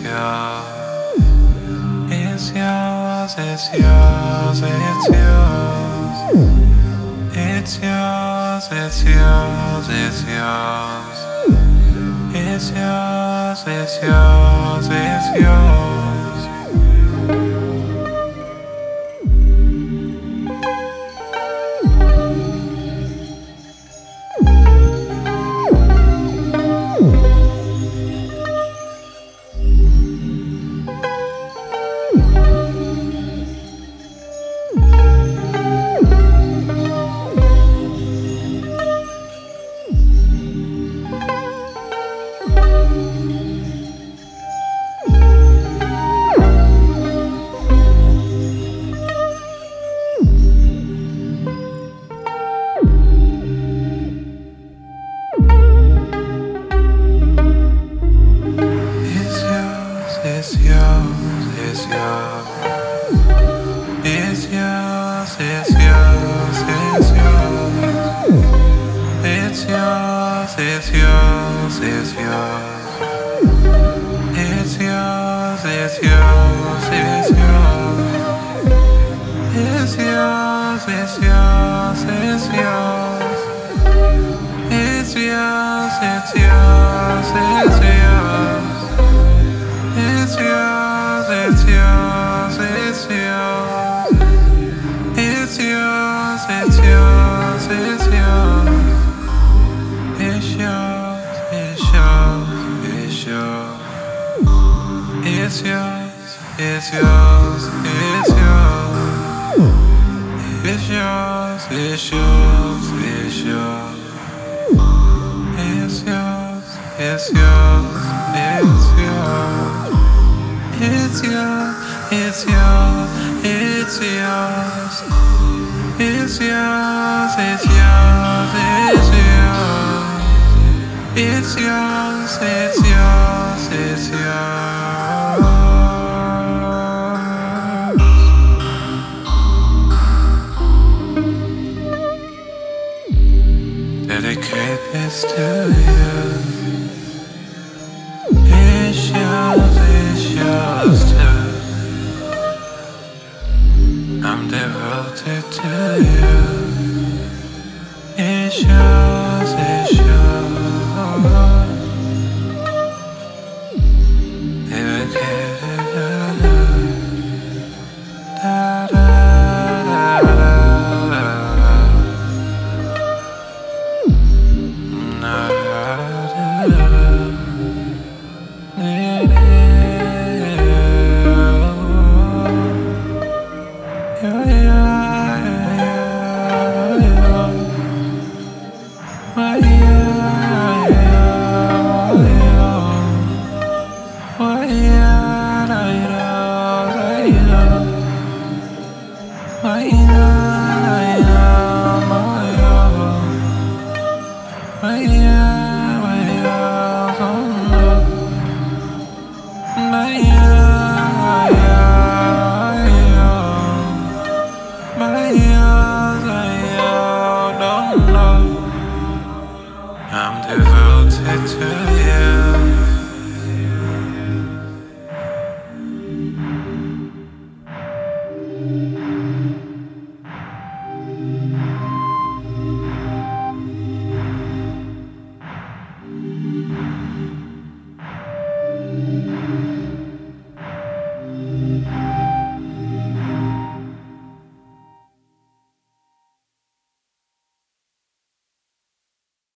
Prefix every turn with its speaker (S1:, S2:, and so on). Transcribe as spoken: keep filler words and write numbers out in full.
S1: yours. It's yours, it's yours, it's yours. It's yours, it's yours, it's yours. It's yours, it's yours, it's yours. It's yours, it's yours. It's yours, it's yours, it's yours. It's yours, it's yours, it's yours. It's yours, it's yours, it's yours. It's yours, it's yours, it's yours. It's yours, it's yours, it's yours. It's yours, it's yours, it's yours. It's yours, it's yours, it's yours. It's yours, it's yours, it's yours. It's yours, it's yours, it's yours. It's yours, it's yours, it's yours. It's yours, it's yours, it's yours. It's yours, it's yours, it's yours. It's yours, it's yours, it's yours. It's yours, it's yours, it's yours. Dedicate this to you. It's yours, it's yours too. I'm devoted to you. It's yours, it's yours. Dedicated to you. Da da da da da. Na da da da. Yeah, yeah, yeah, yeah.